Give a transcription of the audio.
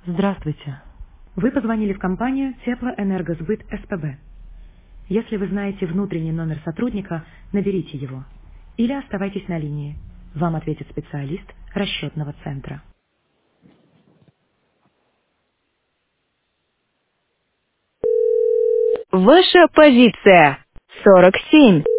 Здравствуйте. Вы позвонили в компанию Теплоэнергосбыт СПБ. Если вы знаете внутренний номер сотрудника, наберите его. Или оставайтесь на линии. Вам ответит специалист расчетного центра. Ваша позиция 47.